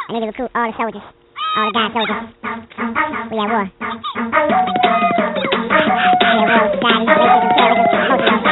I need to recruit all the soldiers. All the guy soldiers. We at war. We at war with society, racism, terrorism, most of them.